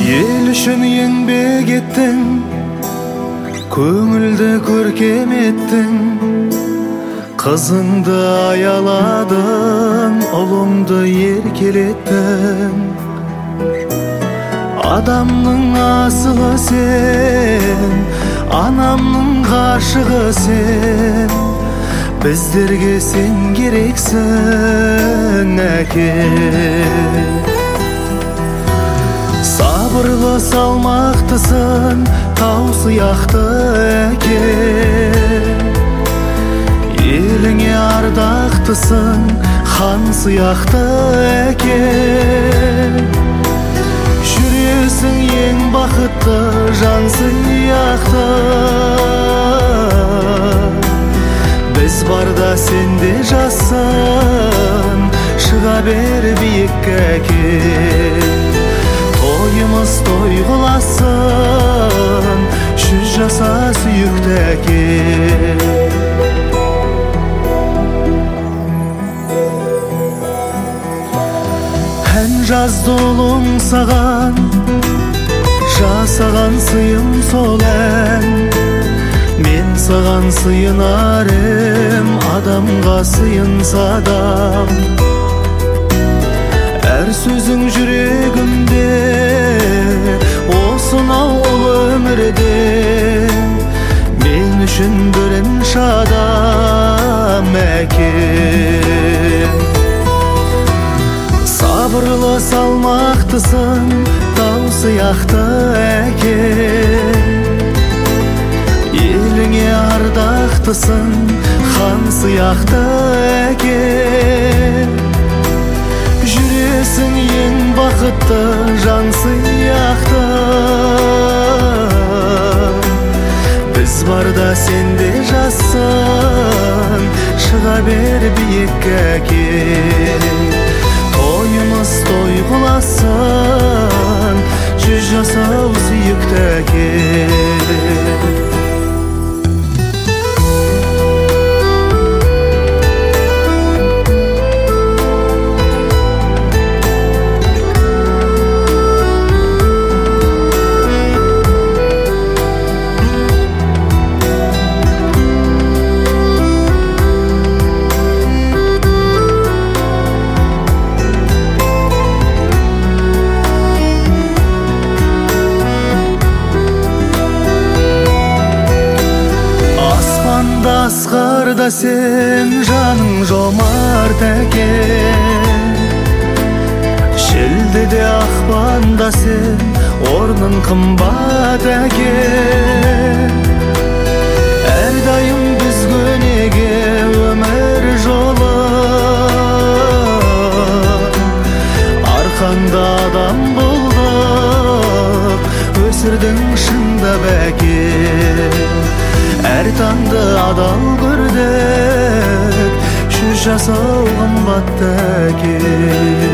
Ел үшін еңбек еттің, көңілді көркем еттің, қызыңды аяладың, ұлыңды еркелеттің. Адамның асылы сен, анамның ғашығы сен, біздерге сен керексің, әке. Сабырлы салмақтысың, тау сияқты әке. Еліңе ардақтысың, хан сияқты әке. Жүресің ең бақытты жан сияқты. Біз барда сенде жассын, шыға бер биікке әке. Тойымыз той қыласын, 100 жаса сүйікті әке. Ән жазды ұлың саған, жасаған сыйым сол ән. Мен саған сыйынарым, адамға сыйынса адам. Әр сөзің жүрегімде, осынау ұлы өмірде. Мен үшін бірінші адам әке. Сабырлы салмақтысың, тау сияқты әке. Еліңе ардақтысың, хан сияқты әке. Жүресің ең бақытты жан сияқты. Біз барда сенде жассын, шыға бер биікке әке. Тойымыз той қыласын, 100 жасау сүйікті әке. Асқарда сен жаның жомарт әке. Шілдеде ақпанда сен орның қымбат әке. Әрдайым біз көнеге өмір жолы. Арқаңда адам болдық, өсірдің шындап әке. Әр таңды адал көрдік, 100 жасау қымбатты әке.